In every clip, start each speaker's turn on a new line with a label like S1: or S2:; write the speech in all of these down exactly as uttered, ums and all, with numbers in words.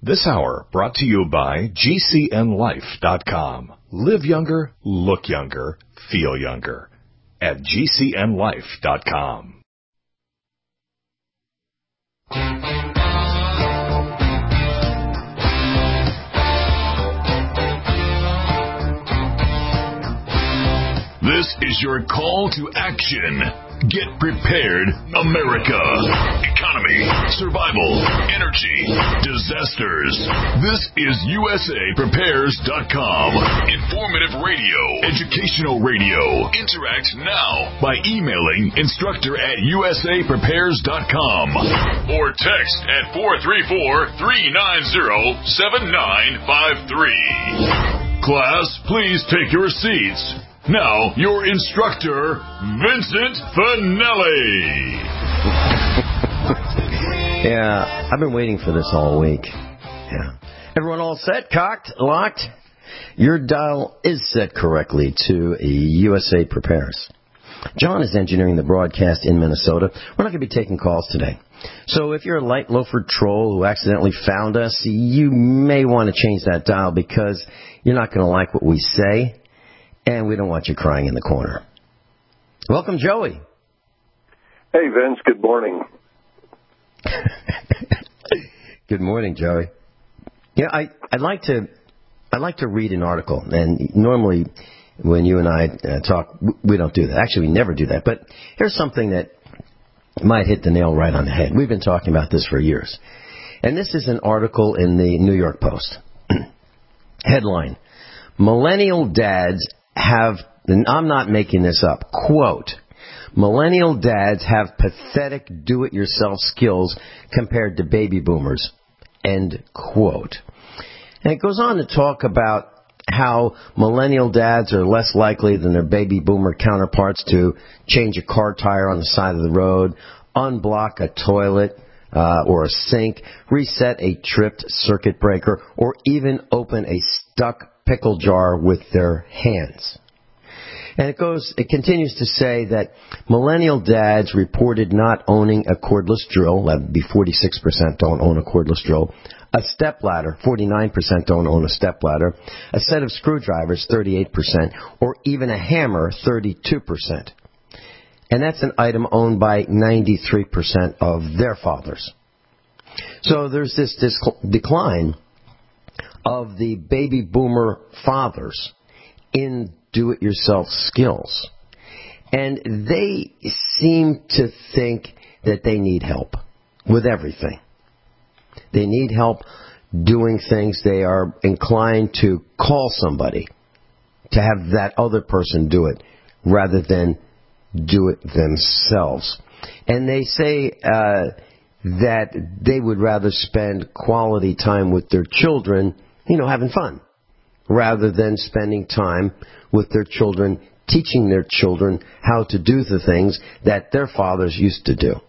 S1: This hour brought to you by G C N life dot com. Live younger, look younger, feel younger at G C N life dot com. This is your call to action. Get prepared, America. Economy, survival, energy, disasters. This is U S A Prepares dot com. Informative radio, educational radio. Interact now by emailing instructor at U S A Prepares dot com or text at four three four, three nine zero, seven nine five three. Class, please take your seats. Now, your instructor, Vincent Finelli.
S2: Yeah, I've been waiting for this all week. Yeah. Everyone all set, cocked, locked? Your dial is set correctly to U S A Prepares. John is engineering the broadcast in Minnesota. We're not going to be taking calls today. So if you're a light loafer troll who accidentally found us, you may want to change that dial because you're not going to like what we say. And we don't want you crying in the corner. Welcome, Joey.
S3: Hey, Vince. Good morning.
S2: Good morning, Joey. Yeah, I, I'd like to I'd like to read an article. And normally when you and I uh, talk, we don't do that. Actually, we never do that. But here's something that might hit the nail right on the head. We've been talking about this for years. And this is an article in the New York Post. Headline, Millennial Dads have, and I'm not making this up, quote, millennial dads have pathetic do-it-yourself skills compared to baby boomers, end quote. And it goes on to talk about how millennial dads are less likely than their baby boomer counterparts to change a car tire on the side of the road, unblock a toilet uh, or a sink, reset a tripped circuit breaker, or even open a stuck pickle jar with their hands. And it goes, it continues to say that millennial dads reported not owning a cordless drill, that would be forty-six percent don't own a cordless drill, a stepladder, forty-nine percent don't own a stepladder, a set of screwdrivers, thirty-eight percent, or even a hammer, thirty-two percent. And that's an item owned by ninety-three percent of their fathers. So there's this, this decline of the baby boomer fathers in do-it-yourself skills. And they seem to think that they need help with everything. They need help doing things. They are inclined to call somebody to have that other person do it rather than do it themselves. And they say uh, that they would rather spend quality time with their children, you know, having fun, rather than spending time with their children, teaching their children how to do the things that their fathers used to do.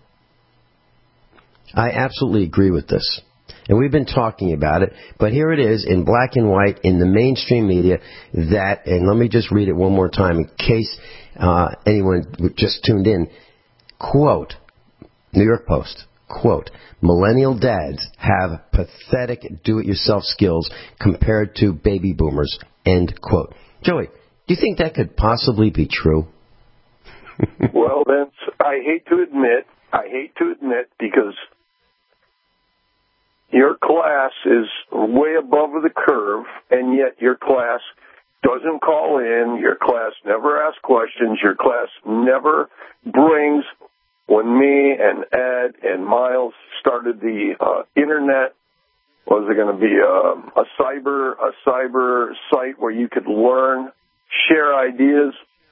S2: I absolutely agree with this. And we've been talking about it, but here it is in black and white in the mainstream media that, and let me just read it one more time in case uh, anyone just tuned in, quote, New York Post, quote, millennial dads have pathetic do-it-yourself skills compared to baby boomers, end quote. Joey, do you think that could possibly be true?
S3: Well, Vince, I hate to admit, I hate to admit because your class is way above the curve, and yet your class doesn't call in, your class never asks questions, your class never brings. When me and Ed and Miles started the uh, internet, was it going to be a, a cyber a cyber site where you could learn, share ideas?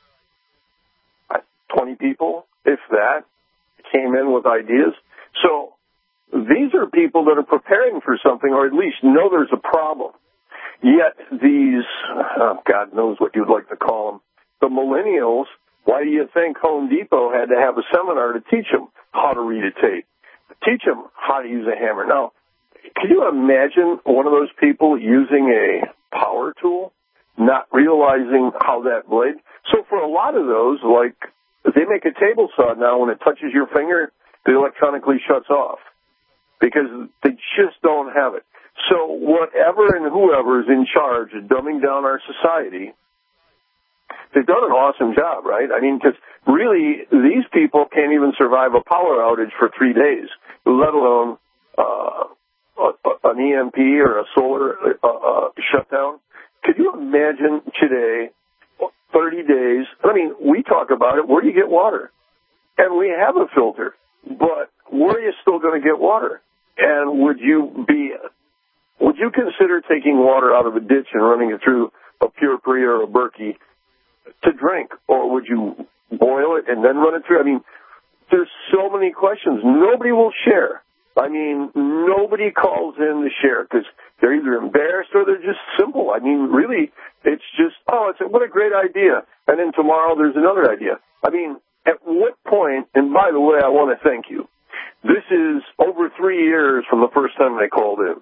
S3: twenty people, if that, came in with ideas. So these are people that are preparing for something, or at least know there's a problem. Yet these, oh, God knows what you'd like to call them, the millennials, why do you think Home Depot had to have a seminar to teach them how to read a tape, teach them how to use a hammer? Now, can you imagine one of those people using a power tool, not realizing how that blade? So for a lot of those, like, they make a table saw now, when it touches your finger, it electronically shuts off because they just don't have it. So whatever and whoever is in charge of dumbing down our society, they've done an awesome job, right? I mean, because really, these people can't even survive a power outage for three days, let alone uh, a, an E M P or a solar uh, uh, shutdown. Could you imagine today, thirty days? I mean, we talk about it. Where do you get water? And we have a filter, but where are you still going to get water? And would you be, would you consider taking water out of a ditch and running it through a Pure Prix or a Berkey to drink, or would you boil it and then run it through? I mean, there's so many questions. Nobody will share. I mean, nobody calls in to share because they're either embarrassed or they're just simple. I mean, really, it's just, oh, it's a, what a great idea. And then tomorrow there's another idea. I mean, at what point, and by the way, I want to thank you. This is over three years from the first time they called in.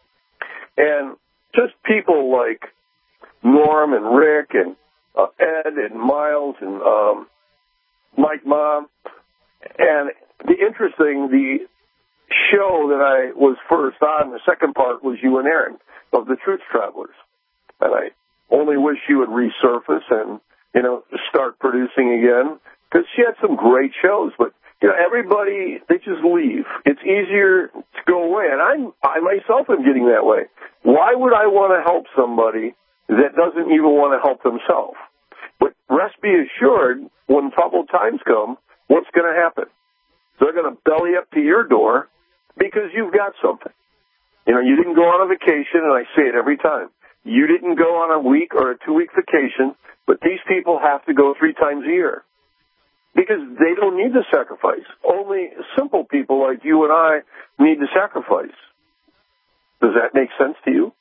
S3: And just people like Norm and Rick and uh, Ed and Miles and um, Mike Mom. And the interesting, the show that I was first on, the second part was you and Aaron of the Truth Travelers. And I only wish she would resurface and, you know, start producing again, because she had some great shows. But, you know, everybody, they just leave. It's easier to go away. And I'm, I myself am getting that way. Why would I want to help somebody that doesn't even want to help themselves? But rest be assured, when troubled times come, what's going to happen? They're going to belly up to your door because you've got something. You know, you didn't go on a vacation, and I say it every time. You didn't go on a week or a two-week vacation, but these people have to go three times a year because they don't need to sacrifice. Only simple people like you and I need to sacrifice. Does that make sense to you?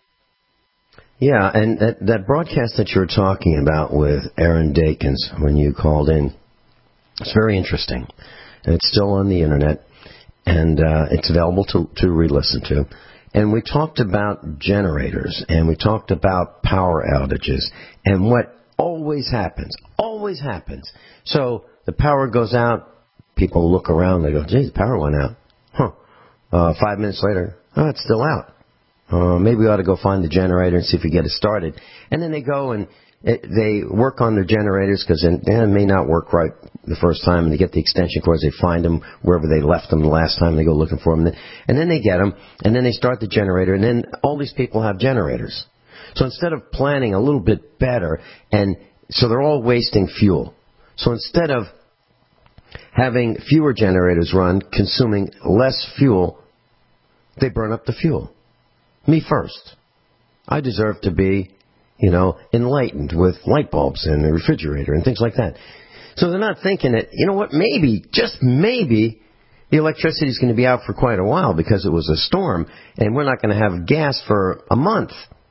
S2: Yeah, and that, that broadcast that you were talking about with Aaron Dakins when you called in, it's very interesting. And it's still on the Internet, and uh, it's available to, to re-listen to. And we talked about generators, and we talked about power outages, and what always happens, always happens. So the power goes out, people look around, they go, gee, the power went out. Huh. Uh, five minutes later, oh, it's still out. Uh, maybe we ought to go find the generator and see if we get it started. And then they go and it, they work on their generators because it, it may not work right the first time. And they get the extension cords. They find them wherever they left them the last time. They go looking for them. And then, and then they get them. And then they start the generator. And then all these people have generators. So instead of planning a little bit better, and so they're all wasting fuel. So instead of having fewer generators run, consuming less fuel, they burn up the fuel. Me first. I deserve to be, you know, enlightened with light bulbs and the refrigerator and things like that. So they're not thinking that, you know what, maybe, just maybe, the electricity is going to be out for quite a while because it was a storm and we're not going to have gas for a month.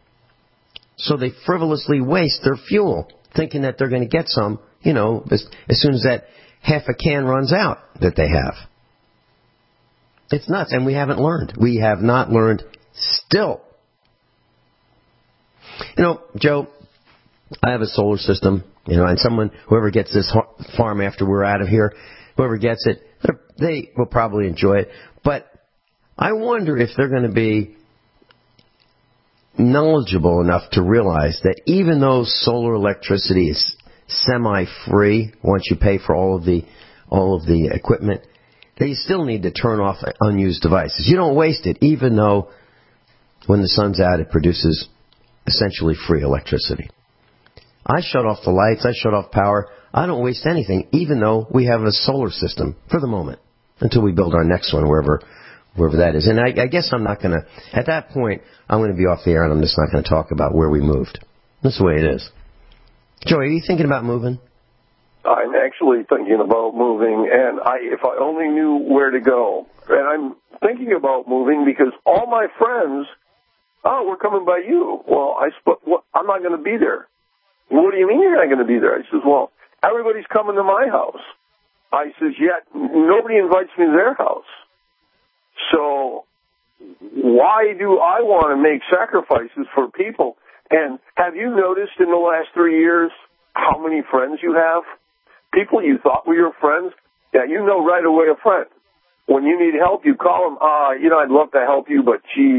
S2: So they frivolously waste their fuel, thinking that they're going to get some, you know, as, as soon as that half a can runs out that they have. It's nuts, and we haven't learned. We have not learned still. You know, Joe, I have a solar system, you know, and someone, whoever gets this farm after we're out of here, whoever gets it, they will probably enjoy it. But I wonder if they're going to be knowledgeable enough to realize that even though solar electricity is semi-free once you pay for all of the all of the equipment, they still need to turn off unused devices. You don't waste it, even though when the sun's out, it produces essentially free electricity. I shut off the lights. I shut off power. I don't waste anything, even though we have a solar system for the moment, until we build our next one, wherever wherever that is. And I, I guess I'm not going to, at that point, I'm going to be off the air, and I'm just not going to talk about where we moved. That's the way it is. Joey, are you thinking about moving?
S3: I'm actually thinking about moving, and I, if I only knew where to go. And I'm thinking about moving because all my friends, oh, we're coming by you. Well, I sp- well, I'm not going to be there. What do you mean you're not going to be there? I says, well, everybody's coming to my house. I says, yet nobody invites me to their house. So why do I want to make sacrifices for people? And have you noticed in the last three years how many friends you have? People you thought were your friends? Yeah, you know right away a friend. When you need help, you call them, ah, uh, you know, I'd love to help you, but geez,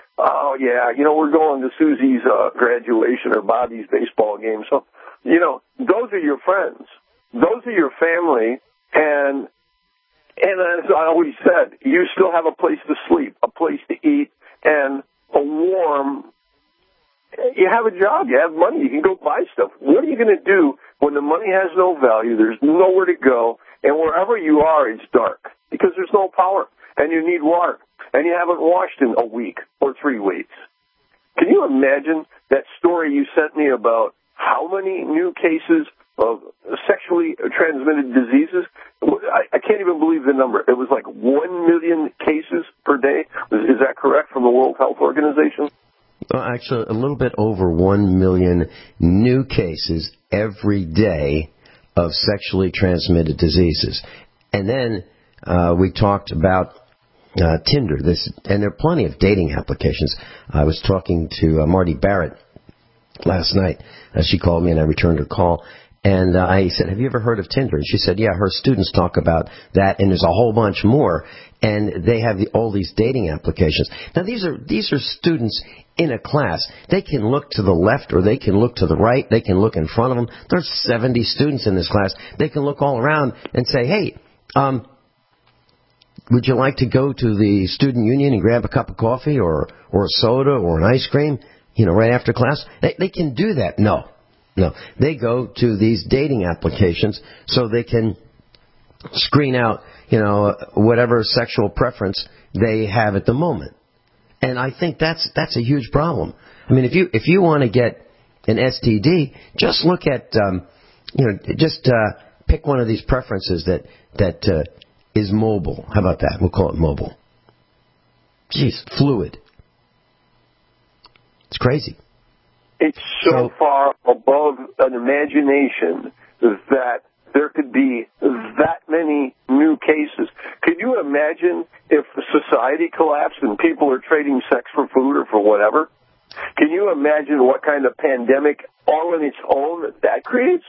S3: oh, yeah, you know, we're going to Susie's uh, graduation or Bobby's baseball game. So, you know, those are your friends. Those are your family. And, and as I always said, you still have a place to sleep, a place to eat, and a warm, you have a job, you have money, you can go buy stuff. What are you going to do when the money has no value, there's nowhere to go, and wherever you are, it's dark because there's no power, and you need water, and you haven't washed in a week or three weeks? Can you imagine that story you sent me about how many new cases of sexually transmitted diseases? I, I can't even believe the number. It was like one million cases per day. Is that correct from the World Health Organization?
S2: Well, actually, a little bit over one million new cases every day of sexually transmitted diseases. And then uh, we talked about uh, Tinder. This, and there are plenty of dating applications. I was talking to uh, Marty Barrett last night. Uh, she called me, and I returned her call. And uh, I said, have you ever heard of Tinder? And she said, yeah, her students talk about that, and there's a whole bunch more. And they have the, all these dating applications. Now, these are these are students in a class. They can look to the left or they can look to the right. They can look in front of them. There's seventy students in this class. They can look all around and say, hey, um, would you like to go to the student union and grab a cup of coffee or, or a soda or an ice cream, you know, right after class? They, they can do that. No. No, they go to these dating applications so they can screen out, you know, whatever sexual preference they have at the moment. And I think that's that's a huge problem. I mean, if you if you want to get an S T D, just look at, um, you know, just uh, pick one of these preferences that that uh, is mobile. How about that? We'll call it mobile. Jeez, fluid. It's crazy.
S3: It's so,
S2: so
S3: far above an imagination that there could be that many new cases. Could you imagine if society collapsed and people are trading sex for food or for whatever? Can you imagine what kind of pandemic all on its own that that creates?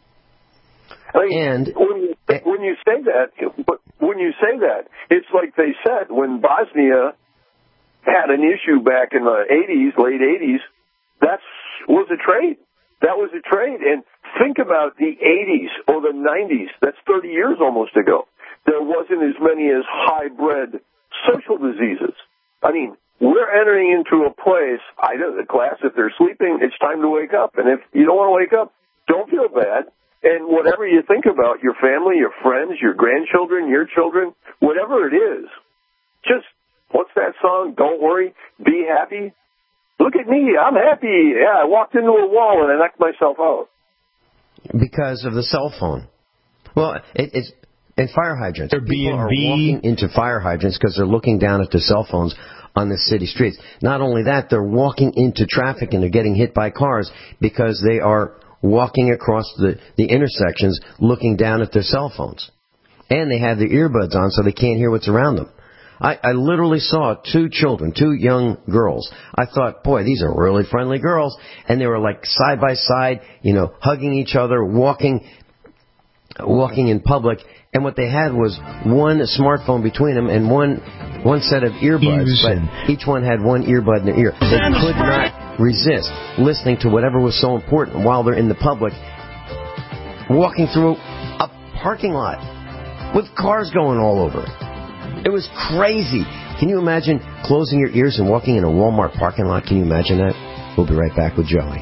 S3: I mean,
S2: and
S3: when you, when you say that, when you say that, it's like they said when Bosnia had an issue back in the eighties, late eighties. That was a trade. That was a trade. And think about the eighties or the nineties. That's thirty years almost ago. There wasn't as many as high-bred social diseases. I mean, we're entering into a place, I know the class, if they're sleeping, it's time to wake up. And if you don't want to wake up, don't feel bad. And whatever you think about, your family, your friends, your grandchildren, your children, whatever it is, just, what's that song? Don't worry, be happy. Look at me, I'm happy. Yeah, I walked into a wall and I knocked myself out.
S2: Because of the cell phone. Well, it, it's and fire hydrants.
S4: They're
S2: People are
S4: B and B.
S2: walking into fire hydrants because they're looking down at their cell phones on the city streets. Not only that, they're walking into traffic and they're getting hit by cars because they are walking across the, the intersections looking down at their cell phones. And they have their earbuds on so they can't hear what's around them. I, I literally saw two children, two young girls. I thought, boy, these are really friendly girls. And they were like side by side, you know, hugging each other, walking, walking in public. And what they had was one smartphone between them and one, one set of earbuds. But each one had one earbud in their ear. They could not resist listening to whatever was so important while they're in the public, walking through a parking lot with cars going all over. It was crazy. Can you imagine closing your ears and walking in a Walmart parking lot? Can you imagine that? We'll be right back with Joey.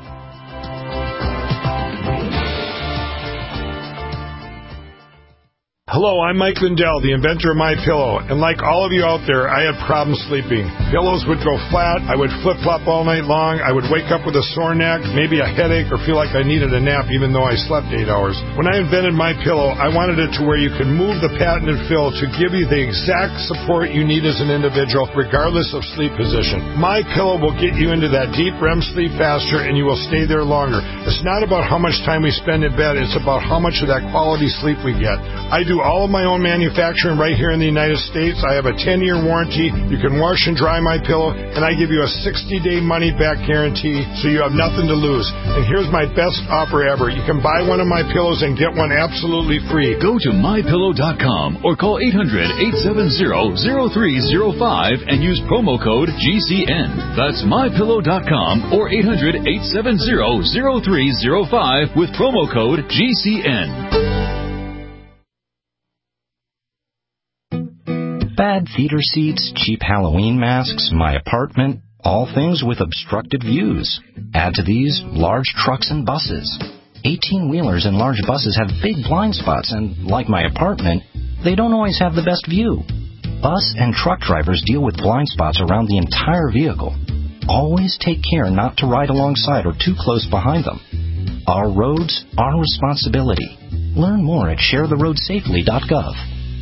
S4: Hello, I'm Mike Lindell, the inventor of MyPillow, and like all of you out there, I had problems sleeping. Pillows would go flat, I would flip-flop all night long, I would wake up with a sore neck, maybe a headache, or feel like I needed a nap even though I slept eight hours. When I invented MyPillow, I wanted it to where you could move the patented fill to give you the exact support you need as an individual, regardless of sleep position. MyPillow will get you into that deep R E M sleep faster, and you will stay there longer. It's not about how much time we spend in bed, it's about how much of that quality sleep we get. I do all of my own manufacturing right here in the United States. I have a ten-year warranty. You can wash and dry my pillow, and I give you a sixty-day money-back guarantee, so you have nothing to lose. And here's my best offer ever. You can buy one of my pillows and get one absolutely free.
S5: Go to my pillow dot com or call eight hundred, eight seven zero, zero three zero five and use promo code G C N. That's my pillow dot com or eight hundred, eight seven zero, zero three zero five with promo code G C N.
S6: Bad theater seats, cheap Halloween masks, my apartment, all things with obstructed views. Add to these large trucks and buses. eighteen-wheelers and large buses have big blind spots, and like my apartment, they don't always have the best view. Bus and truck drivers deal with blind spots around the entire vehicle. Always take care not to ride alongside or too close behind them. Our roads, our responsibility. Learn more at share the road safely dot gov.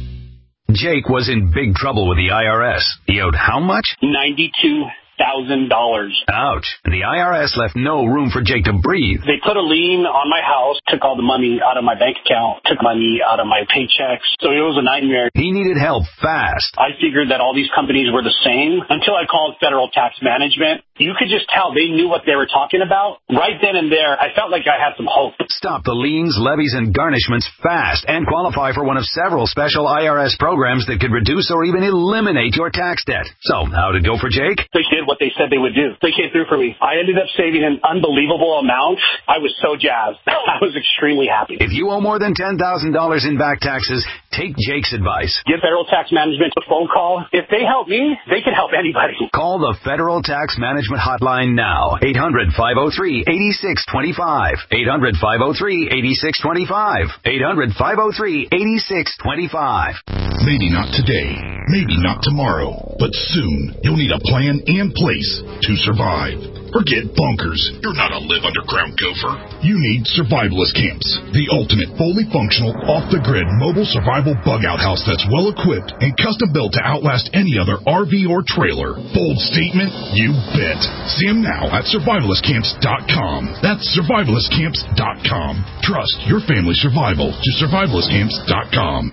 S7: Jake was in big trouble with the I R S. He owed how much?
S8: ninety-two thousand dollars.
S7: Ouch. The I R S left no room for Jake to breathe.
S8: They put a lien on my house, took all the money out of my bank account, took money out of my paychecks. So it was a nightmare.
S7: He needed help fast.
S8: I figured that all these companies were the same until I called Federal Tax Management. You could just tell they knew what they were talking about. Right then and there, I felt like I had some hope.
S7: Stop the liens, levies, and garnishments fast and qualify for one of several special I R S programs that could reduce or even eliminate your tax debt. So, how'd it go for Jake?
S8: They did what they said they would do. They came through for me. I ended up saving an unbelievable amount. I was so jazzed. I was extremely happy.
S7: If you owe more than ten thousand dollars in back taxes, take Jake's advice.
S8: Give Federal Tax Management a phone call. If they help me, they can help anybody.
S7: Call the Federal Tax Management Hotline now. eight hundred, five oh three, eight six two five. eight hundred, five oh three, eight six two five. eight hundred, five oh three, eight six two five.
S9: Maybe not today, maybe not tomorrow, but soon you'll need a plan and place to survive. Forget bunkers. You're not a live underground gopher. You need Survivalist Camps, the ultimate fully functional, off-the-grid mobile survival bug-out house that's well-equipped and custom-built to outlast any other R V or trailer. Bold statement? You bet. See them now at survivalist camps dot com. That's survivalist camps dot com. Trust your family's survival to survivalist camps dot com.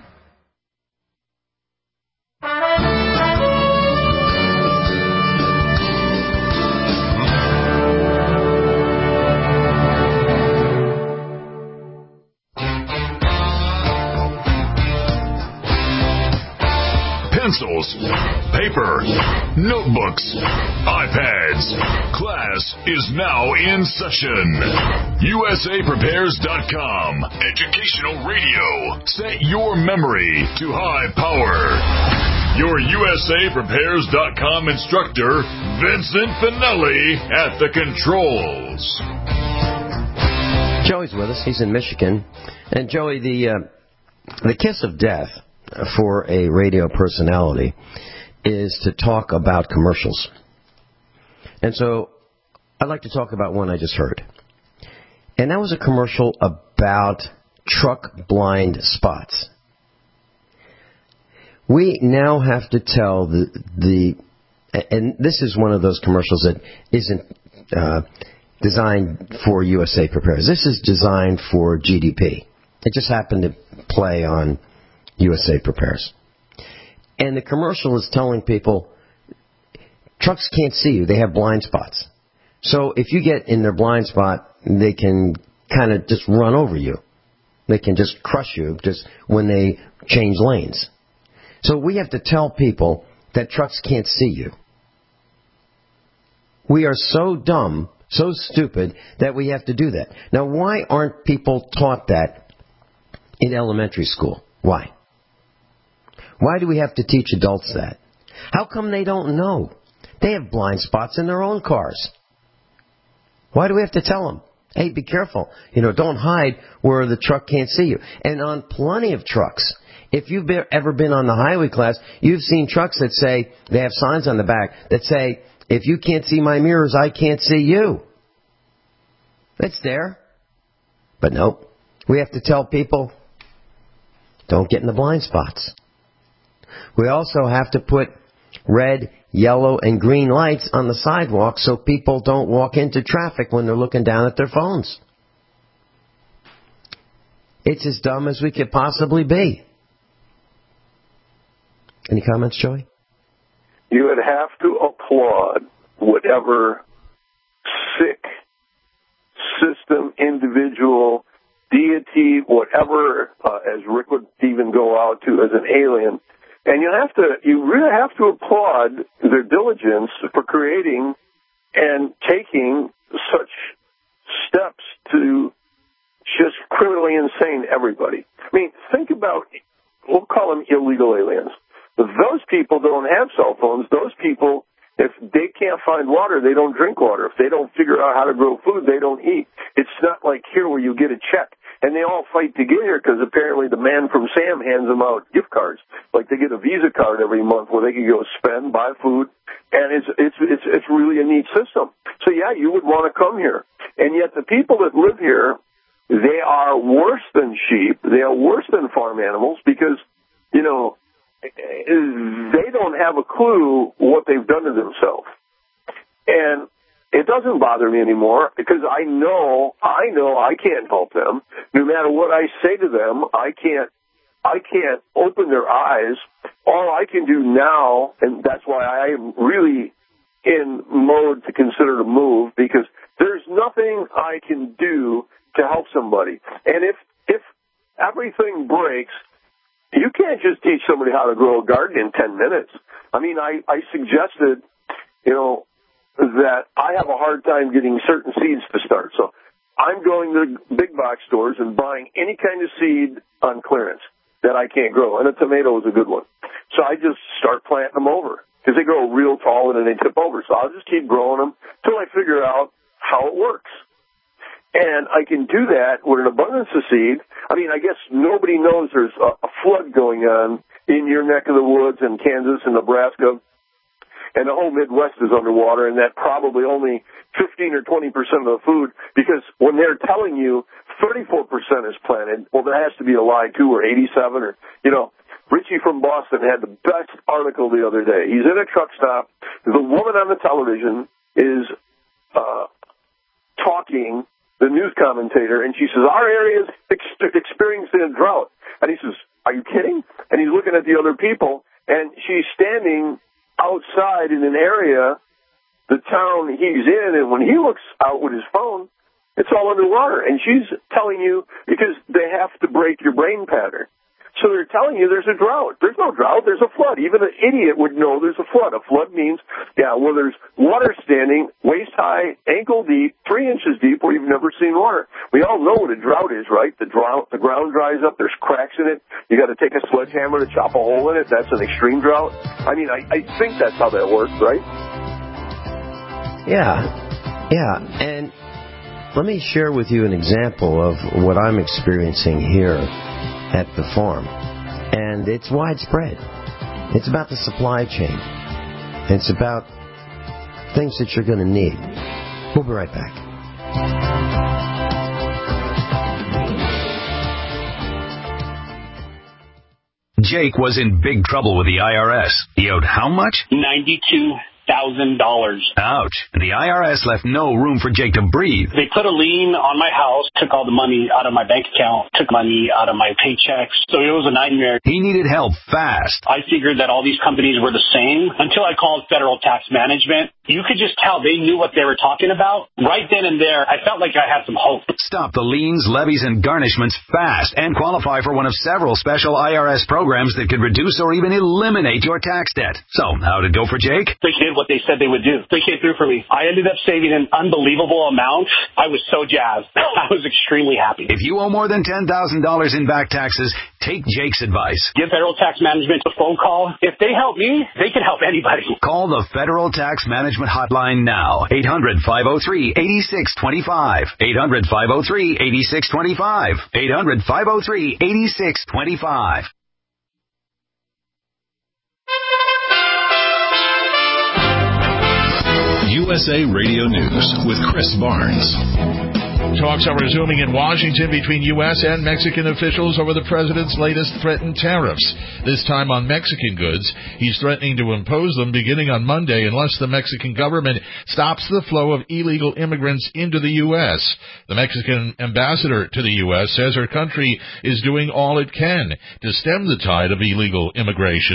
S1: Pencils, paper, notebooks, iPads. Class is now in session. U S A Prepares dot com. Educational radio. Set your memory to high power. Your U S A Prepares dot com instructor, Vincent Finelli, at the controls.
S2: Joey's with us. He's in Michigan. And Joey, the uh, the kiss of death for a radio personality is to talk about commercials. And so I'd like to talk about one I just heard. And that was a commercial about truck blind spots. We now have to tell the, the and this is one of those commercials that isn't uh, designed for U S A Prepares. This is designed for G D P. It just happened to play on U S A Prepares. And the commercial is telling people, trucks can't see you. They have blind spots. So if you get in their blind spot, they can kind of just run over you. They can just crush you just when they change lanes. So we have to tell people that trucks can't see you. We are so dumb, so stupid, that we have to do that. Now, why aren't people taught that in elementary school? Why? Why do we have to teach adults that? How come they don't know? They have blind spots in their own cars. Why do we have to tell them, hey, be careful. You know, don't hide where the truck can't see you. And on plenty of trucks, if you've been, ever been on the highway class, you've seen trucks that say, they have signs on the back that say, if you can't see my mirrors, I can't see you. It's there. But nope. We have to tell people, don't get in the blind spots. We also have to put red, yellow, and green lights on the sidewalk so people don't walk into traffic when they're looking down at their phones. It's as dumb as we could possibly be. Any comments, Joey?
S3: You would have to applaud whatever sick system, individual, deity, whatever, uh, as Rick would even go out to as an alien. And you have to, you really have to applaud their diligence for creating and taking such steps to just criminally insane everybody. I mean, think about, we'll call them illegal aliens. Those people don't have cell phones. Those people, if they can't find water, they don't drink water. If they don't figure out how to grow food, they don't eat. It's not like here where you get a check. And they all fight to get here because apparently the man from Sam hands them out gift cards. Like they get a Visa card every month where they can go spend, buy food. And it's, it's, it's, it's really a neat system. So yeah, you would want to come here. And yet the people that live here, they are worse than sheep. They are worse than farm animals because, you know, they don't have a clue what they've done to themselves. And it doesn't bother me anymore because I know, I know I can't help them. No matter what I say to them, I can't, I can't open their eyes. All I can do now, and that's why I am really in mode to consider to move, because there's nothing I can do to help somebody. And if, if everything breaks, you can't just teach somebody how to grow a garden in ten minutes. I mean, I, I suggested, you know, that I have a hard time getting certain seeds to start. So I'm going to big box stores and buying any kind of seed on clearance that I can't grow. And a tomato is a good one. So I just start planting them over because they grow real tall and then they tip over. So I'll just keep growing them until I figure out how it works. And I can do that with an abundance of seed. I mean, I guess nobody knows there's a, a flood going on in your neck of the woods in Kansas and Nebraska. And the whole Midwest is underwater, and that probably only fifteen or twenty percent of the food, because when they're telling you thirty-four percent is planted, well, that has to be a lie, too, or eighty-seven, or, you know, Richie from Boston had the best article the other day. He's in a truck stop. The woman on the television is uh, talking, the news commentator, and she says, our area is ex- experiencing a drought. And he says, are you kidding? And he's looking at the other people, and she's standing outside in an area, the town he's in, and when he looks out with his phone, it's all underwater. And she's telling you, because they have to break your brain pattern. So they're telling you there's a drought. There's no drought, there's a flood. Even an idiot would know there's a flood. A flood means, yeah, well, there's water standing waist high, ankle deep, three inches deep where you've never seen water. We all know what a drought is, right? The drought, the ground dries up, there's cracks in it. You got to take a sledgehammer to chop a hole in it. That's an extreme drought. I mean, I, I think that's how that works, right?
S2: Yeah, yeah. And let me share with you an example of what I'm experiencing here at the farm. And it's widespread. It's about the supply chain. It's about things that you're going to need. We'll be right back.
S7: Jake was in big trouble with the I R S. He owed how much?
S8: ninety-two thousand dollars.
S7: Ouch. And the I R S left no room for Jake to breathe.
S8: They put a lien on my house, took all the money out of my bank account, took money out of my paychecks. So it was a nightmare.
S7: He needed help fast.
S8: I figured that all these companies were the same until I called Federal Tax Management. You could just tell they knew what they were talking about. Right then and there, I felt like I had some hope.
S7: Stop the liens, levies, and garnishments fast and qualify for one of several special I R S programs that could reduce or even eliminate your tax debt. So, how'd it go for Jake?
S8: They did what they said they would do. They came through for me. I ended up saving an unbelievable amount. I was so jazzed. I was extremely happy.
S7: If you owe more than ten thousand dollars in back taxes, take Jake's advice.
S8: Give Federal Tax Management a phone call. If they help me, they can help anybody.
S7: Call the Federal Tax Management Hotline now. eight hundred, five oh three, eight six two five. eight hundred, five oh three, eight six two five. eight hundred, five oh three, eight six two five.
S1: U S A Radio News with Chris Barnes.
S10: Talks are resuming in Washington between U S and Mexican officials over the president's latest threatened tariffs. This time on Mexican goods. He's threatening to impose them beginning on Monday unless the Mexican government stops the flow of illegal immigrants into the U S. The Mexican ambassador to the U S says her country is doing all it can to stem the tide of illegal immigration.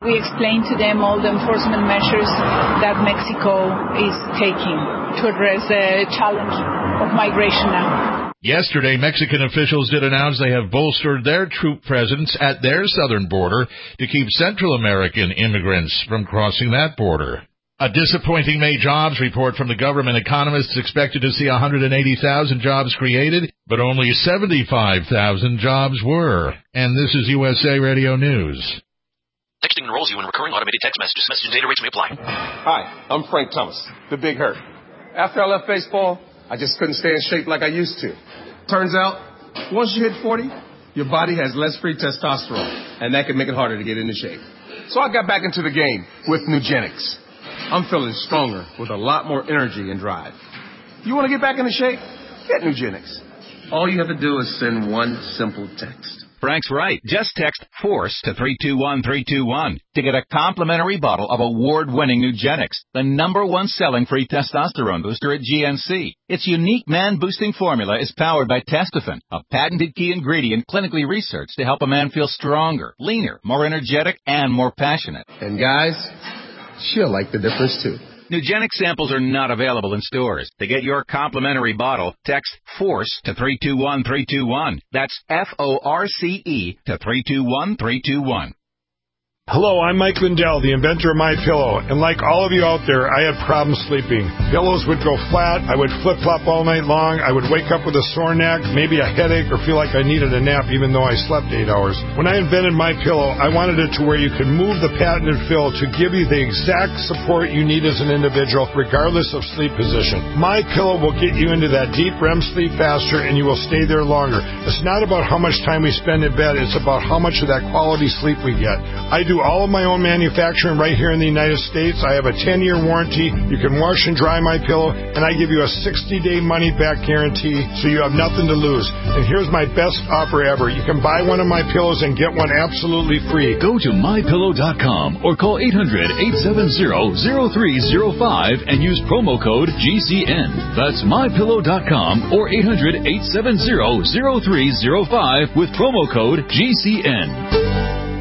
S11: We explained to them all the enforcement measures that Mexico is taking to address the challenge of migration now.
S10: Yesterday, Mexican officials did announce they have bolstered their troop presence at their southern border to keep Central American immigrants from crossing that border. A disappointing May jobs report from the government. Economists expected to see one hundred eighty thousand jobs created, but only seventy-five thousand jobs were. And this is U S A Radio News.
S12: Texting enrolls you in recurring automated text messages. Message and data rates may apply.
S13: Hi, I'm Frank Thomas, the Big Hurt. After I left baseball, I just couldn't stay in shape like I used to. Turns out, once you hit forty, your body has less free testosterone, and that can make it harder to get into shape. So I got back into the game with Nugenics. I'm feeling stronger with a lot more energy and drive. You want to get back into shape? Get Nugenics. All you have to do is send one simple text.
S14: Frank's right. Just text FORCE to three two one three two one to get a complimentary bottle of award-winning Nugenics, the number one selling free testosterone booster at G N C. Its unique man-boosting formula is powered by Testofen, a patented key ingredient clinically researched to help a man feel stronger, leaner, more energetic, and more passionate.
S13: And guys, she'll like the difference too.
S14: Nugenic samples are not available in stores. To get your complimentary bottle, text FORCE to three two one three two one. That's F O R C E to three two one three two one.
S4: Hello, I'm Mike Lindell, the inventor of MyPillow, and like all of you out there, I had problems sleeping. Pillows would go flat, I would flip-flop all night long, I would wake up with a sore neck, maybe a headache, or feel like I needed a nap even though I slept eight hours. When I invented MyPillow, I wanted it to where you could move the patented fill to give you the exact support you need as an individual, regardless of sleep position. MyPillow will get you into that deep R E M sleep faster, and you will stay there longer. It's not about how much time we spend in bed, it's about how much of that quality sleep we get. I do all of my own manufacturing right here in the United States. I have a ten-year warranty. You can wash and dry my pillow, and I give you a sixty-day money-back guarantee, so you have nothing to lose. And here's my best offer ever. You can buy one of my pillows and get one absolutely free.
S5: Go to my pillow dot com or call eight hundred, eight seven zero, zero three zero five and use promo code G C N. That's my pillow dot com or eight hundred, eight seven zero, zero three zero five with promo code G C N.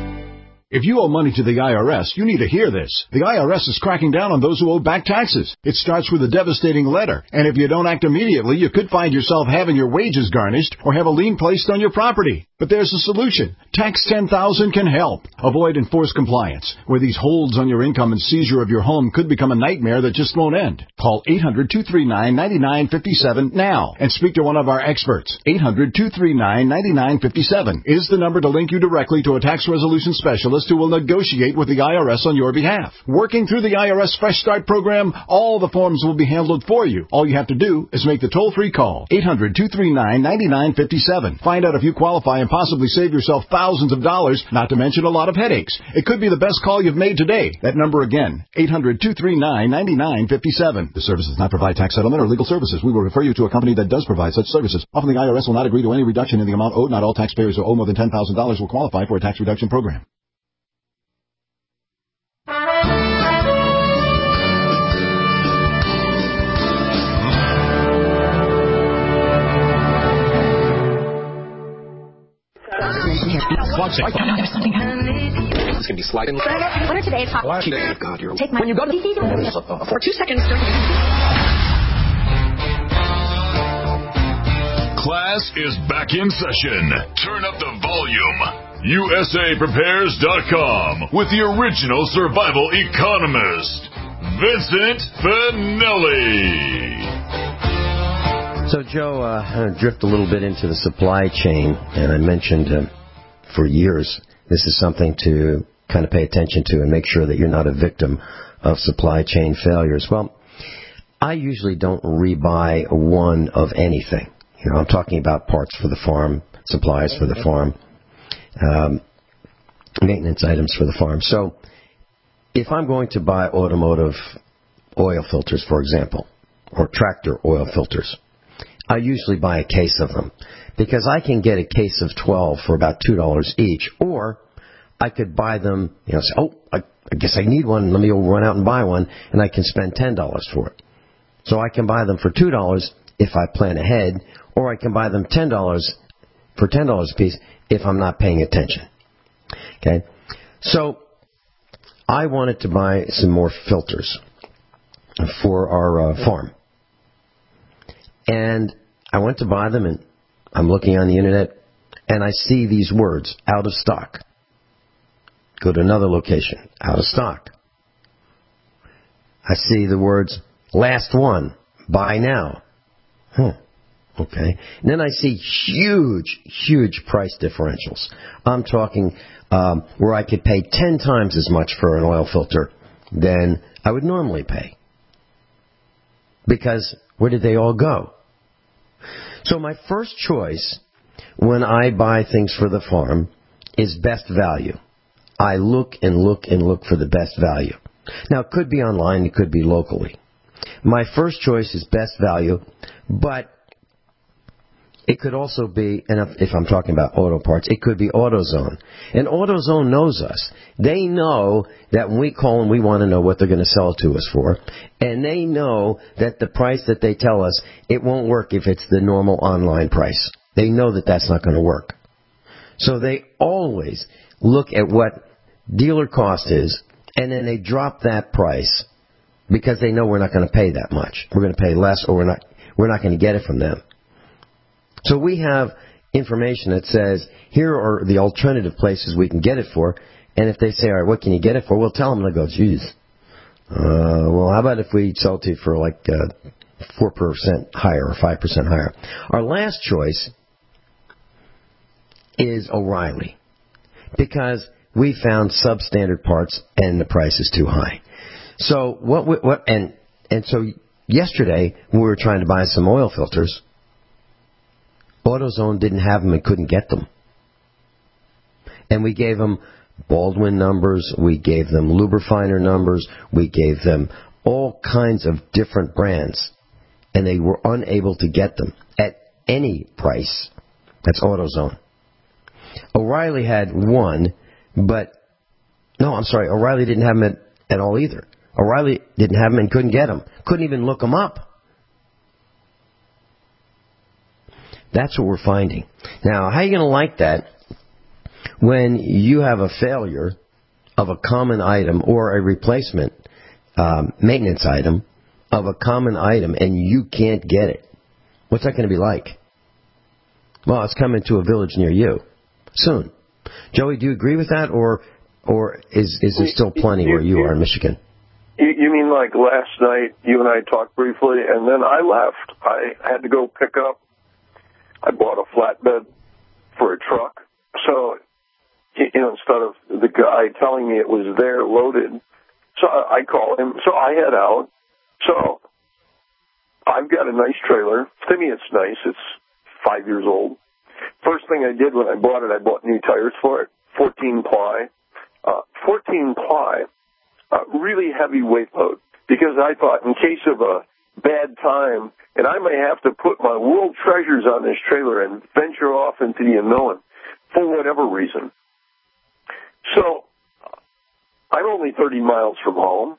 S15: If you owe money to the I R S, you need to hear this. The I R S is cracking down on those who owe back taxes. It starts with a devastating letter, and if you don't act immediately, you could find yourself having your wages garnished or have a lien placed on your property. But there's a solution. Tax ten thousand can help. Avoid enforced compliance, where these holds on your income and seizure of your home could become a nightmare that just won't end. Call eight hundred, two three nine, nine nine five seven now and speak to one of our experts. eight hundred, two three nine, nine nine five seven is the number to link you directly to a tax resolution specialist who will negotiate with the I R S on your behalf. Working through the I R S Fresh Start program, all the forms will be handled for you. All you have to do is make the toll-free call. eight hundred, two three nine, nine nine five seven. Find out if you qualify and possibly save yourself thousands of dollars, not to mention a lot of headaches. It could be the best call you've made today. That number again, eight hundred, two three nine, nine nine five seven. The service does not provide tax settlement or legal services. We will refer you to a company that does provide such services. Often the I R S will not agree to any reduction in the amount owed. Not all taxpayers who owe more than ten thousand dollars will qualify for a tax reduction program.
S16: It's going to be sliding. What are today's hot?
S12: Last day. God, you're...
S16: Take my... When you go to the... For two seconds...
S1: Class is back in session. Turn up the volume. U S A Prepares dot com with the original survival economist, Vincent Finelli.
S2: So, Joe, uh, I'm going to drift a little bit into the supply chain, and I mentioned uh, for years this is something to kind of pay attention to and make sure that you're not a victim of supply chain failures. Well, I usually don't rebuy one of anything. You know, I'm talking about parts for the farm, supplies for the farm, um, maintenance items for the farm. So if I'm going to buy automotive oil filters, for example, or tractor oil filters, I usually buy a case of them because I can get a case of twelve for about two dollars each, or I could buy them, you know, say, oh, I, I guess I need one, let me go run out and buy one, and I can spend ten dollars for it. So I can buy them for two dollars if I plan ahead, or I can buy them ten dollars for ten dollars a piece if I'm not paying attention. Okay? So I wanted to buy some more filters for our uh, farm. And I went to buy them, and I'm looking on the internet, and I see these words, out of stock. Go to another location, out of stock. I see the words, last one, buy now. Huh. Okay. And then I see huge, huge price differentials. I'm talking um, where I could pay ten times as much for an oil filter than I would normally pay. Because where did they all go? So my first choice when I buy things for the farm is best value. I look and look and look for the best value. Now, it could be online, it could be locally. My first choice is best value, but it could also be, and if I'm talking about auto parts, it could be AutoZone. And AutoZone knows us. They know that when we call them, we want to know what they're going to sell it to us for. And they know that the price that they tell us, it won't work if it's the normal online price. They know that that's not going to work. So they always look at what dealer cost is, and then they drop that price because they know we're not going to pay that much. We're going to pay less, or we're not, we're not going to get it from them. So we have information that says, here are the alternative places we can get it for. And if they say, all right, what can you get it for? We'll tell them, they'll go, geez, uh, well, how about if we sell it to you for like uh, four percent higher or five percent higher? Our last choice is O'Reilly, because we found substandard parts and the price is too high. So what, we, what, and, and so yesterday when we were trying to buy some oil filters, AutoZone didn't have them and couldn't get them. And we gave them Baldwin numbers, we gave them Lubrifiner numbers, we gave them all kinds of different brands, and they were unable to get them at any price. That's AutoZone. O'Reilly had one, but, no, I'm sorry, O'Reilly didn't have them at, at all either. O'Reilly didn't have them and couldn't get them. Couldn't even look them up. That's what we're finding. Now, how are you going to like that when you have a failure of a common item or a replacement um, maintenance item of a common item and you can't get it? What's that going to be like? Well, it's coming to a village near you soon. Joey, do you agree with that, or or is is there still plenty where you are in Michigan?
S3: You mean like last night you and I talked briefly, and then I left. I had to go pick up. I bought a flatbed for a truck. So, you know, instead of the guy telling me it was there loaded, so I call him. So I head out. So I've got a nice trailer. To me, it's nice. It's five years old. First thing I did when I bought it, I bought new tires for it, fourteen ply. Uh, fourteen ply, uh, really heavy weight load, because I thought in case of a bad time, and I may have to put my world treasures on this trailer and venture off into the unknown for whatever reason. So I'm only thirty miles from home.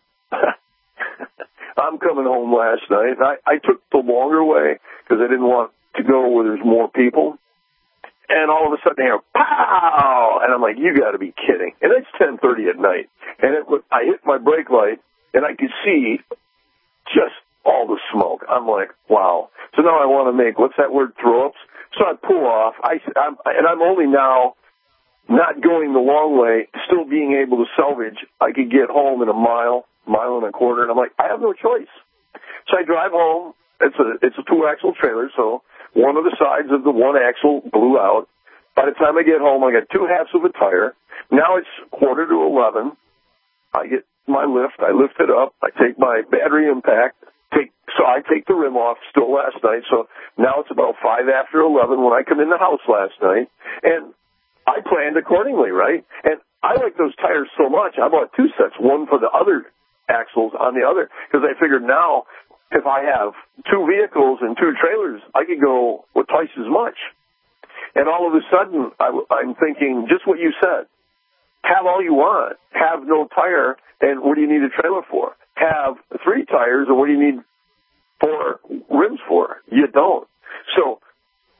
S3: I'm coming home last night. I, I took the longer way because I didn't want to go where there's more people. And all of a sudden, I hear, pow! And I'm like, you got to be kidding. And it's ten thirty at night. And it, I hit my brake light, and I could see just all the smoke. I'm like, wow. So now I want to make, what's that word, throw-ups? So I pull off, I, I'm, and I'm only now not going the long way, still being able to salvage. I could get home in a mile, mile and a quarter, and I'm like, I have no choice. So I drive home. It's a it's a two-axle trailer, so one of the sides of the one axle blew out. By the time I get home, I got two halves of a tire. Now it's quarter to eleven. I get my lift. I lift it up. I take my battery impact. Take so I take the rim off still last night. So now it's about five after eleven when I come in the house last night, and I planned accordingly, right? And I like those tires so much. I bought two sets, one for the other axles on the other, because I figured now if I have two vehicles and two trailers, I could go with twice as much. And all of a sudden, I, I'm thinking just what you said. Have all you want. Have no tire, and what do you need a trailer for? Have three tires, and what do you need four rims for? You don't. So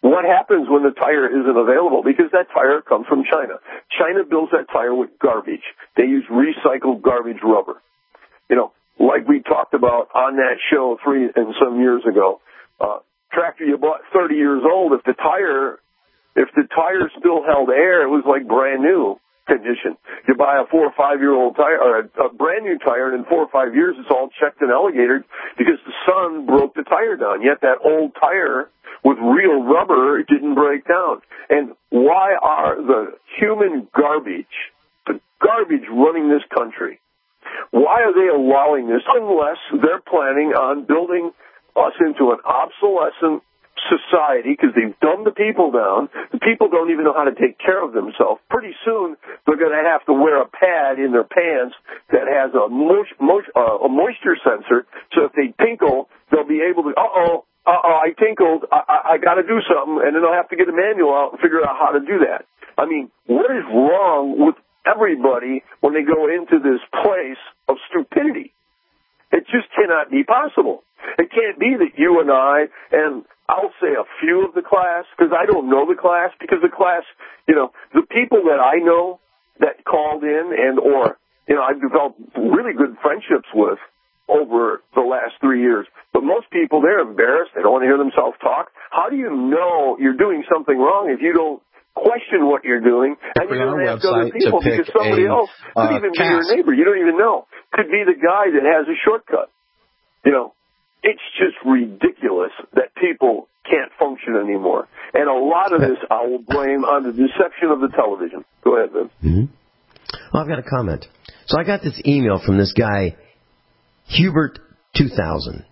S3: what happens when the tire isn't available? Because that tire comes from China. China builds that tire with garbage. They use recycled garbage rubber. You know, like we talked about on that show three and some years ago, uh, tractor you bought thirty years old, if the tire, if the tire still held air, it was like brand new condition. You buy a four or five year old tire, or a, a brand new tire, and in four or five years it's all checked and alligator because the sun broke the tire down. Yet that old tire with real rubber, it didn't break down. And why are the human garbage, the garbage running this country, why are they allowing this unless they're planning on building us into an obsolescent society because they've dumbed the people down. The people don't even know how to take care of themselves. Pretty soon, they're going to have to wear a pad in their pants that has a, mo- mo- uh, a moisture sensor, so if they tinkle, they'll be able to, uh-oh, uh-oh, I tinkled, I, I, I got to do something, and then they'll have to get a manual out and figure out how to do that. I mean, what is wrong with everybody when they go into this place of stupidity? It just cannot be possible. It can't be that you and I, and I'll say a few of the class, because I don't know the class, because the class, you know, the people that I know that called in and or, you know, I've developed really good friendships with over the last three years. But most people, they're embarrassed. They don't want to hear themselves talk. How do you know you're doing something wrong if you don't question what you're doing and you don't ask other people because somebody else could uh, even be your neighbor. You don't even know. Could be the guy that has a shortcut. You know, it's just ridiculous that people can't function anymore. And a lot of this I will blame on the deception of the television. Go ahead, Vince.
S2: Mm-hmm. Well, I've got a comment. So I got this email from this guy, Hubert two thousand.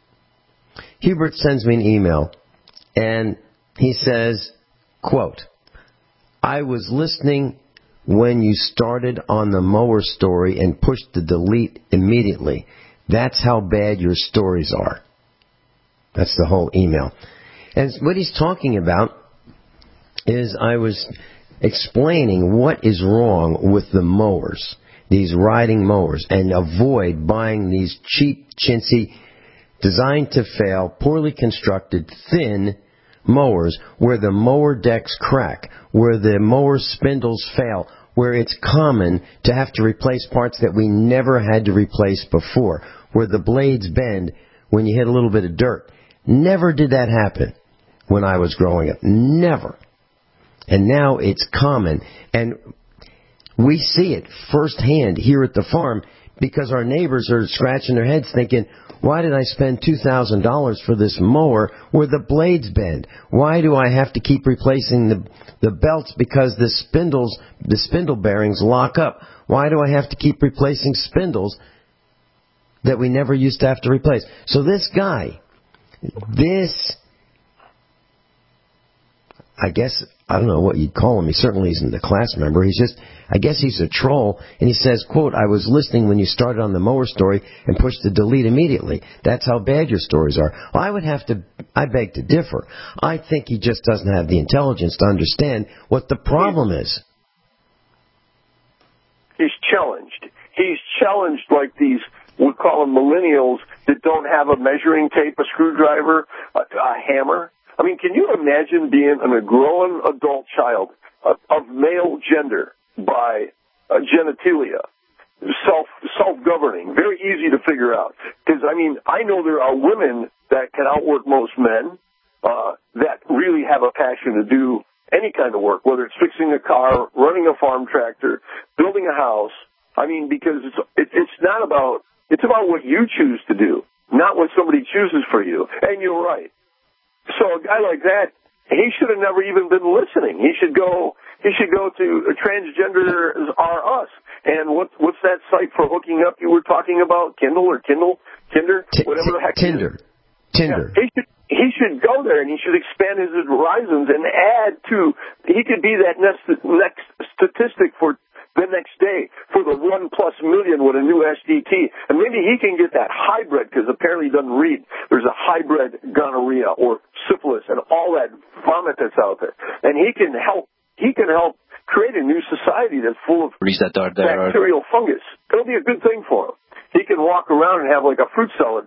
S2: Hubert sends me an email, and he says, quote, I was listening when you started on the mower story and pushed the delete immediately. That's how bad your stories are. That's the whole email. And what he's talking about is I was explaining what is wrong with the mowers, these riding mowers, and avoid buying these cheap, chintzy, designed to fail, poorly constructed, thin mowers where the mower decks crack, where the mower spindles fail, where it's common to have to replace parts that we never had to replace before, where the blades bend when you hit a little bit of dirt. Never did that happen when I was growing up. Never. And now it's common. And we see it firsthand here at the farm because our neighbors are scratching their heads thinking, why did I spend two thousand dollars for this mower where the blades bend? Why do I have to keep replacing the the belts because the spindles, the spindle bearings lock up? Why do I have to keep replacing spindles that we never used to have to replace? So this guy, this, I guess, I don't know what you'd call him. He certainly isn't a class member. He's just, I guess he's a troll. And he says, quote, I was listening when you started on the mower story and pushed the delete immediately. That's how bad your stories are. Well, I would have to, I beg to differ. I think he just doesn't have the intelligence to understand what the problem is.
S3: He's challenged. He's challenged like these, we call them millennials, that don't have a measuring tape, a screwdriver, a, a hammer. I mean, can you imagine being a grown adult child of, of male gender by uh, genitalia, self, self-governing, very easy to figure out? Because, I mean, I know there are women that can outwork most men uh, that really have a passion to do any kind of work, whether it's fixing a car, running a farm tractor, building a house. I mean, because it's it, it's not about, it's about what you choose to do, not what somebody chooses for you. And you're right. So a guy like that, he should have never even been listening. He should go. He should go to Transgenders Are Us. And what, what's that site for hooking up you were talking about? Kindle or Kindle, Tinder,
S2: T-
S3: whatever the heck.
S2: Tinder, Tinder.
S3: Yeah, he should. He should go there and he should expand his horizons and add to. He could be that next, next statistic for the next day for the one plus million with a new S T T. And maybe he can get that hybrid, because apparently he doesn't read. There's a hybrid gonorrhea or syphilis and all that vomit that's out there. And he can help, he can help create a new society that's full of bacterial fungus. It'll be a good thing for him. He can walk around and have like a fruit salad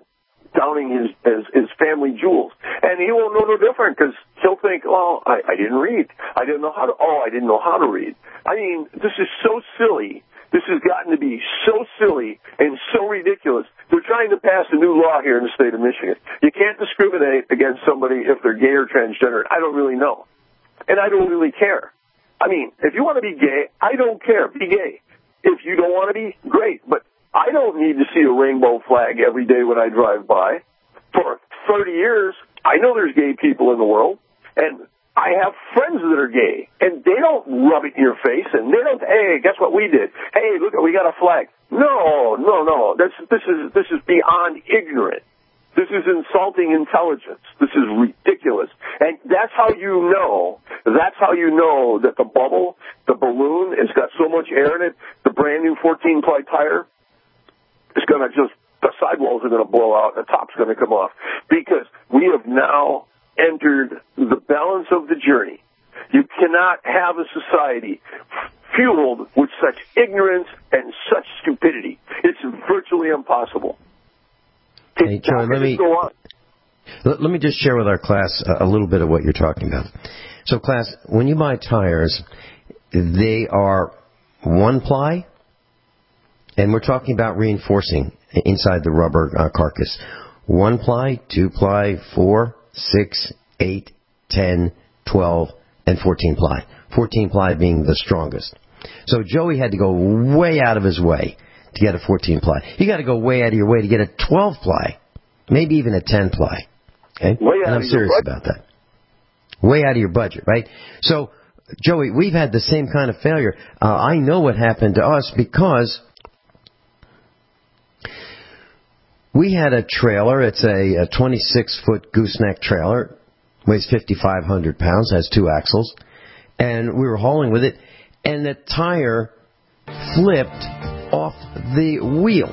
S3: downing his, his his family jewels, and he won't know no different because he'll think, "Oh, I, I didn't read. I didn't know how to. Oh, I didn't know how to read." I mean, this is so silly. This has gotten to be so silly and so ridiculous. They're trying to pass a new law here in the state of Michigan. You can't discriminate against somebody if they're gay or transgender. I don't really know, and I don't really care. I mean, if you want to be gay, I don't care. Be gay. If you don't want to be, great. But I don't need to see a rainbow flag every day when I drive by. For thirty years, I know there's gay people in the world, and I have friends that are gay, and they don't rub it in your face, and they don't, hey, guess what we did? Hey, look, we got a flag. No, no, no. This, this is this is beyond ignorant. This is insulting intelligence. This is ridiculous. And that's how you know, that's how you know that the bubble, the balloon, has got so much air in it, the brand new fourteen-ply tire, is going to just, the sidewalls are going to blow out, and the top's going to come off. Because we have now entered the balance of the journey. You cannot have a society fueled with such ignorance and such stupidity. It's virtually impossible.
S2: Hey, Joey, let me, let, let me just share with our class a, a little bit of what you're talking about. So, class, when you buy tires, they are one-ply, and we're talking about reinforcing inside the rubber uh, carcass. One-ply, two-ply, four, six, eight, ten, twelve, and fourteen-ply. fourteen-ply being the strongest. So Joey had to go way out of his way to get a fourteen-ply. You got to go way out of your way to get a twelve-ply, maybe even a ten-ply. Okay?
S3: Way out
S2: and I'm
S3: of
S2: serious
S3: your
S2: about that. Way out of your budget, right? So, Joey, we've had the same kind of failure. Uh, I know what happened to us because we had a trailer. It's a, a twenty-six foot gooseneck trailer. Weighs fifty-five hundred pounds, has two axles. And we were hauling with it, and the tire flipped off the wheel.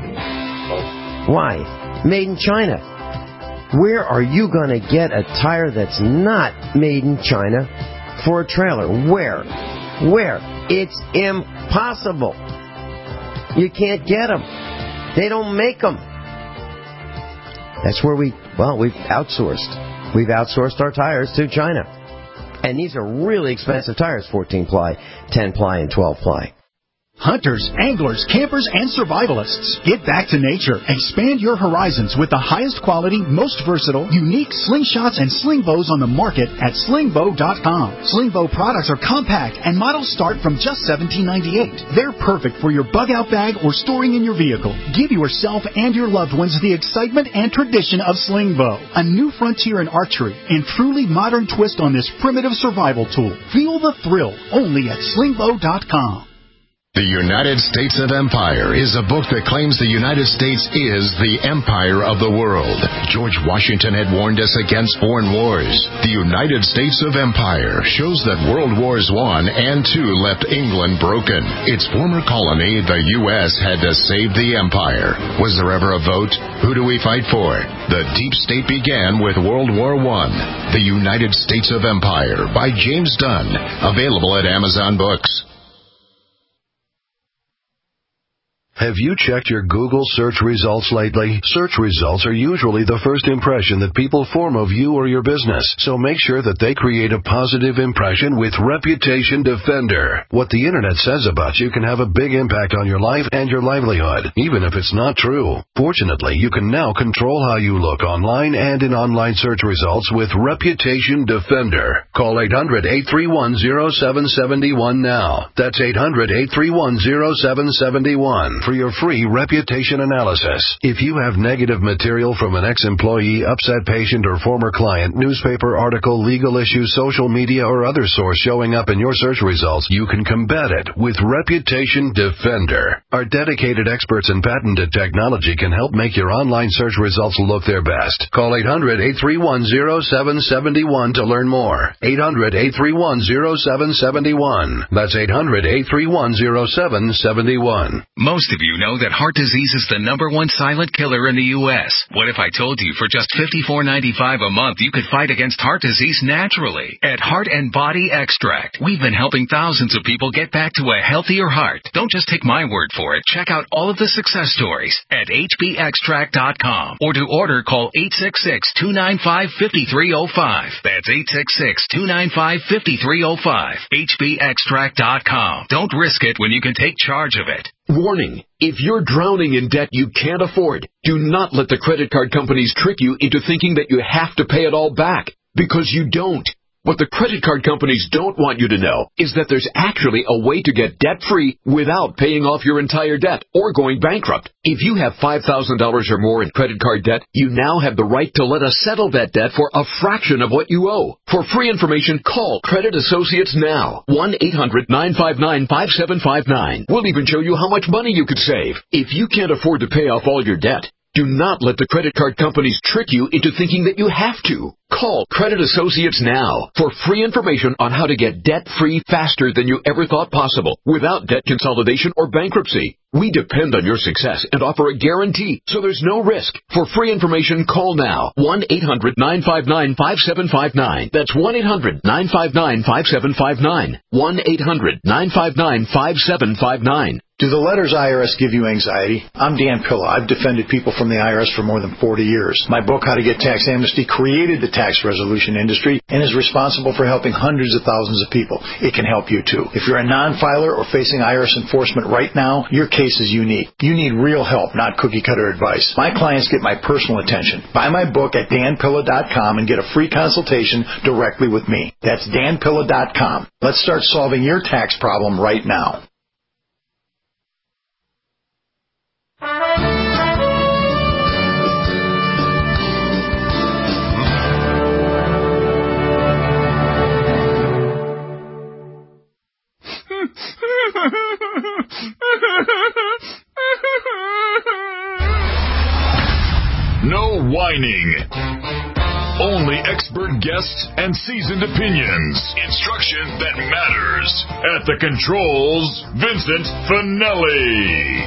S2: Why? Made in China. Where are you going to get a tire that's not made in China for a trailer? Where? Where? It's impossible. You can't get them. They don't make them. That's where we, well, we've outsourced. We've outsourced our tires to China. And these are really expensive tires, fourteen-ply, ten-ply, and twelve-ply.
S17: Hunters, anglers, campers, and survivalists. Get back to nature. Expand your horizons with the highest quality, most versatile, unique slingshots and sling bows on the market at sling bow dot com. Sling bow products are compact and models start from just seventeen ninety-eight. They're perfect for your bug-out bag or storing in your vehicle. Give yourself and your loved ones the excitement and tradition of sling bow. A new frontier in archery and truly modern twist on this primitive survival tool. Feel the thrill only at sling bow dot com.
S18: The United States of Empire is a book that claims the United States is the empire of the world. George Washington had warned us against foreign wars. The United States of Empire shows that World Wars One and Two left England broken. Its former colony, the U S, had to save the empire. Was there ever a vote? Who do we fight for? The deep state began with World War One. The United States of Empire by James Dunn. Available at Amazon Books.
S19: Have you checked your Google search results lately? Search results are usually the first impression that people form of you or your business, so make sure that they create a positive impression with Reputation Defender. What the Internet says about you can have a big impact on your life and your livelihood, even if it's not true. Fortunately, you can now control how you look online and in online search results with Reputation Defender. Call eight hundred, eight three one, zero seven seven one now. That's eight hundred, eight three one, zero seven seven one. For your free reputation analysis. If you have negative material from an ex-employee, upset patient, or former client, newspaper article, legal issue, social media, or other source showing up in your search results, you can combat it with Reputation Defender. Our dedicated experts in patented technology can help make your online search results look their best. Call eight hundred, eight three one, zero seven seven one to learn more. eight hundred, eight three one, zero seven seven one. That's eight hundred, eight three one, zero seven seven one.
S20: Most of of you know that heart disease is the number one silent killer in the U S? What if I told you for just fifty-four ninety-five a month you could fight against heart disease naturally? At Heart and Body Extract, we've been helping thousands of people get back to a healthier heart. Don't just take my word for it. Check out all of the success stories at H B extract dot com, or to order, call eight six six, two nine five, five three zero five. That's eight six six, two nine five, five three zero five. H B extract dot com. Don't risk it when you can take charge of it.
S21: Warning, if you're drowning in debt you can't afford, do not let the credit card companies trick you into thinking that you have to pay it all back, because you don't. What the credit card companies don't want you to know is that there's actually a way to get debt-free without paying off your entire debt or going bankrupt. If you have five thousand dollars or more in credit card debt, you now have the right to let us settle that debt for a fraction of what you owe. For free information, call Credit Associates now. one eight hundred, nine five nine, five seven five nine. We'll even show you how much money you could save. If you can't afford to pay off all your debt, do not let the credit card companies trick you into thinking that you have to. Call Credit Associates now for free information on how to get debt-free faster than you ever thought possible without debt consolidation or bankruptcy. We depend on your success and offer a guarantee, so there's no risk. For free information, call now. one eight hundred, nine five nine, five seven five nine. That's one eight hundred, nine five nine, five seven five nine. one eight hundred, nine five nine, five seven five nine.
S22: Do the letters I R S give you anxiety? I'm Dan Pilla. I've defended people from the I R S for more than forty years. My book, How to Get Tax Amnesty, created the tax resolution industry and is responsible for helping hundreds of thousands of people. It can help you too. If you're a non-filer or facing I R S enforcement right now, your case is unique. You need real help, not cookie-cutter advice. My clients get my personal attention. Buy my book at dan pilla dot com and get a free consultation directly with me. That's dan pilla dot com. Let's start solving your tax problem right now.
S1: No whining. Only expert guests and seasoned opinions. Instruction that matters. At the controls, Vincent Finelli.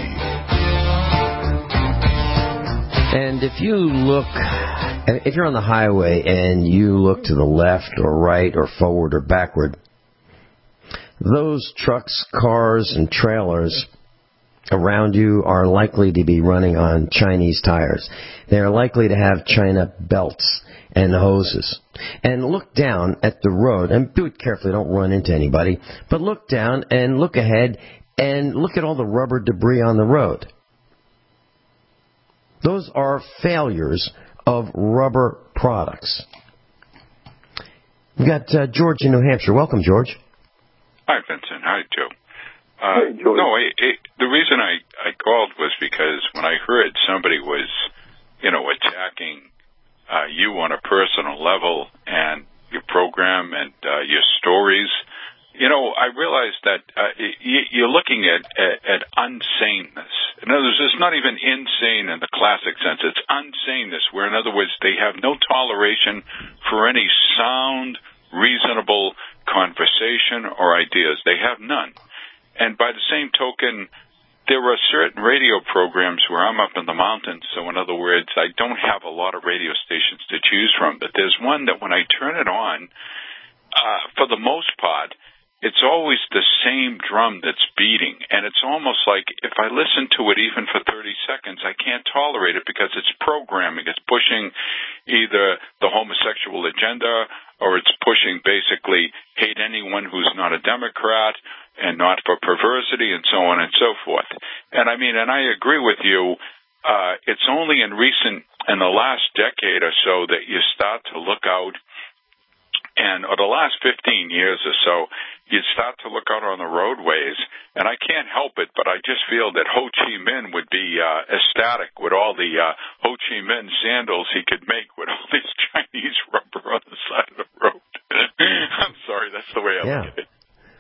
S2: And if you look, if you're on the highway and you look to the left or right or forward or backward, those trucks, cars, and trailers around you are likely to be running on Chinese tires. They are likely to have China belts and hoses. And look down at the road, and do it carefully, don't run into anybody, but look down and look ahead and look at all the rubber debris on the road. Those are failures of rubber products. We've got uh, George in New Hampshire. Welcome, George.
S23: Hi, Vincent. Hi, Joe. Uh, hey, George. No, it, it, the reason I, I called was because when I heard somebody was, you know, attacking uh, you on a personal level and your program and uh, your stories, you know, I realized that uh, y- you're looking at, at, at unsaneness. In other words, it's not even insane in the classic sense. It's unsaneness, where, in other words, they have no toleration for any sound, reasonable conversation or ideas. They have none. And by the same token, there are certain radio programs where I'm up in the mountains, so in other words, I don't have a lot of radio stations to choose from, but there's one that when I turn it on, uh, for the most part, it's always the same drum that's beating, and it's almost like if I listen to it even for thirty seconds, I can't tolerate it because it's programming. It's pushing either the homosexual agenda or it's pushing basically hate anyone who's not a Democrat and not for perversity and so on and so forth. And I mean, and I agree with you, uh, it's only in recent, in the last decade or so that you start to look out, and or the last fifteen years or so, you'd start to look out on the roadways, and I can't help it, but I just feel that Ho Chi Minh would be uh, ecstatic with all the uh, Ho Chi Minh sandals he could make with all this Chinese rubber on the side of the road. I'm sorry, that's the way I
S2: yeah.
S23: look at it.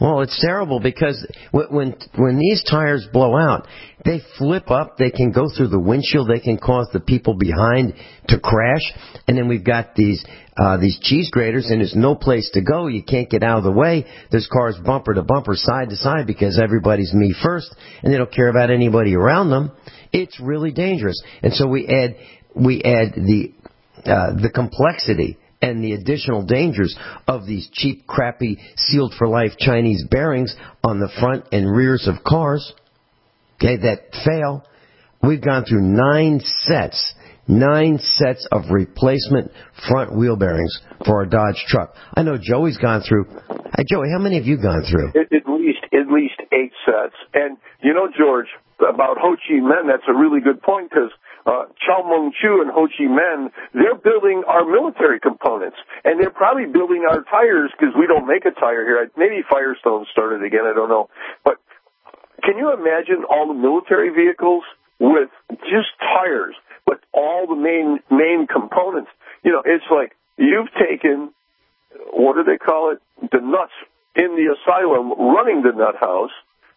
S2: Well, it's terrible because when when these tires blow out, they flip up. They can go through the windshield. They can cause the people behind to crash. And then we've got these uh, these cheese graters, and there's no place to go. You can't get out of the way. There's cars bumper to bumper, side to side, because everybody's me first, and they don't care about anybody around them. It's really dangerous. And so we add we add the uh, the complexity and the additional dangers of these cheap, crappy, sealed-for-life Chinese bearings on the front and rears of cars, okay, that fail. We've gone through nine sets, nine sets of replacement front wheel bearings for our Dodge truck. I know Joey's gone through. Hey, Joey, how many have you gone through?
S3: At, at least, at least eight sets. And, you know, George, about Ho Chi Minh, that's a really good point, because Uh, Chow Mung Chu and Ho Chi Minh, they're building our military components, and they're probably building our tires because we don't make a tire here. Maybe Firestone started again, I don't know. But can you imagine all the military vehicles with just tires, but all the main main components? You know, it's like you've taken, what do they call it, the nuts in the asylum running the nut house,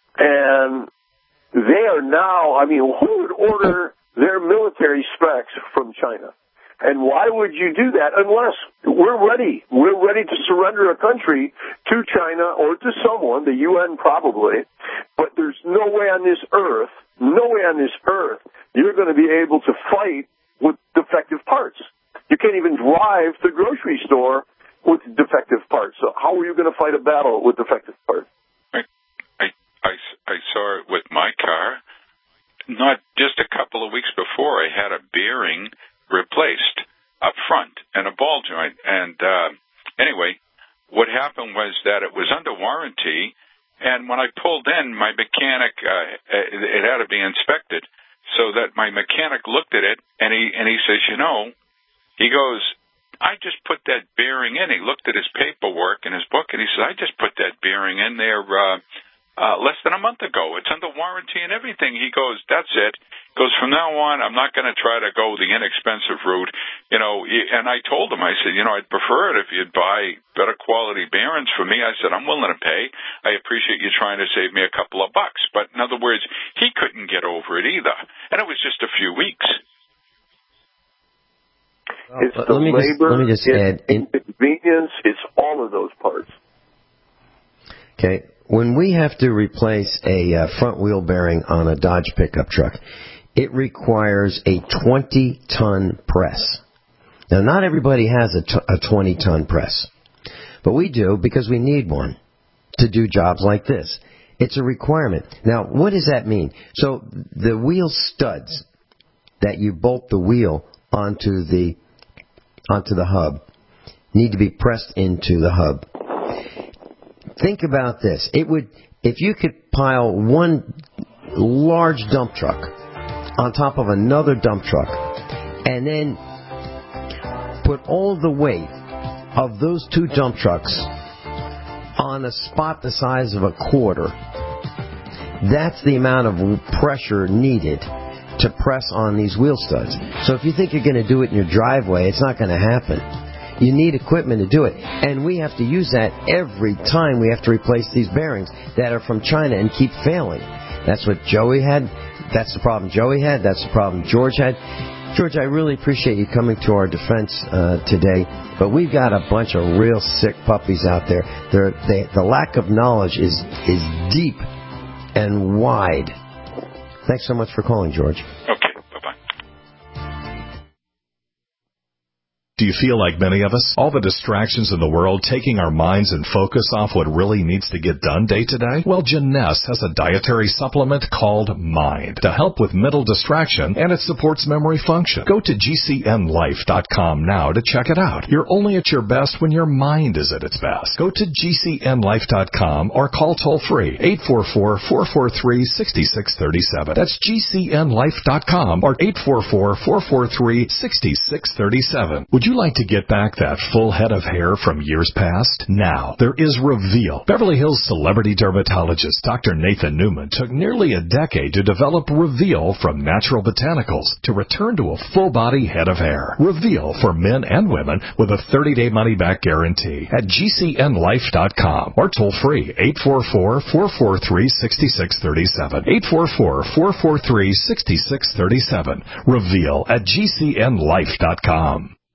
S3: and they are now, I mean, who would order their military specs from China? And why would you do that unless we're ready? We're ready to surrender a country to China or to someone, the U N probably, but there's no way on this earth, no way on this earth, you're going to be able to fight with defective parts. You can't even drive to the grocery store with defective parts. So how are you going to fight a battle with defective parts?
S23: I, I, I, I saw it with my car. Not just a couple of weeks before, I had a bearing replaced up front and a ball joint. And uh, anyway, what happened was that it was under warranty, and when I pulled in, my mechanic, uh, it had to be inspected, so that my mechanic looked at it, and he and he says, you know, he goes, I just put that bearing in. He looked at his paperwork in his book, and he said, I just put that bearing in there uh Uh, less than a month ago. It's under warranty and everything. He goes, that's it. He goes, from now on, I'm not going to try to go the inexpensive route. You know, and I told him, I said, you know, I'd prefer it if you'd buy better quality bearings for me. I said, I'm willing to pay. I appreciate you trying to save me a couple of bucks. But in other words, he couldn't get over it either. And it was just a few weeks.
S3: It's the
S2: let me
S3: labor,
S2: just, let me just
S3: it's
S2: add in,
S3: inconvenience, it's all of those parts.
S2: Okay. When we have to replace a uh, front wheel bearing on a Dodge pickup truck, it requires a twenty-ton press. Now, not everybody has a, t- a twenty-ton press, but we do because we need one to do jobs like this. It's a requirement. Now, what does that mean? So the wheel studs that you bolt the wheel onto the onto the hub need to be pressed into the hub. Think about this. It would, if you could pile one large dump truck on top of another dump truck and then put all the weight of those two dump trucks on a spot the size of a quarter, that's the amount of pressure needed to press on these wheel studs. So if you think you're going to do it in your driveway, it's not going to happen. You need equipment to do it. And we have to use that every time we have to replace these bearings that are from China and keep failing. That's what Joey had. That's the problem Joey had. That's the problem George had. George, I really appreciate you coming to our defense uh, today. But we've got a bunch of real sick puppies out there. They're, they, the lack of knowledge is, is deep and wide. Thanks so much for calling, George.
S23: Okay.
S6: Do you feel like many of us? All the distractions in the world taking our minds and focus off what really needs to get done day to day? Well, Jeunesse has a dietary supplement called Mind to help with mental distraction, and it supports memory function. Go to G C N life dot com now to check it out. You're only at your best when your mind is at its best. Go to G C N life dot com or call toll-free eight four four, four four three, six six three seven. That's G C N life dot com or eight four four, four four three, six six three seven. Would you like to get back that full head of hair from years past? Now, there is Reveal. Beverly Hills celebrity dermatologist Doctor Nathan Newman took nearly a decade to develop Reveal from natural botanicals to return to a full-body head of hair. Reveal for men and women with a thirty-day money-back guarantee at G C N life dot com or toll-free eight four four, four four three, six six three seven. eight four four, four four three, six six three seven. Reveal at G C N life dot com.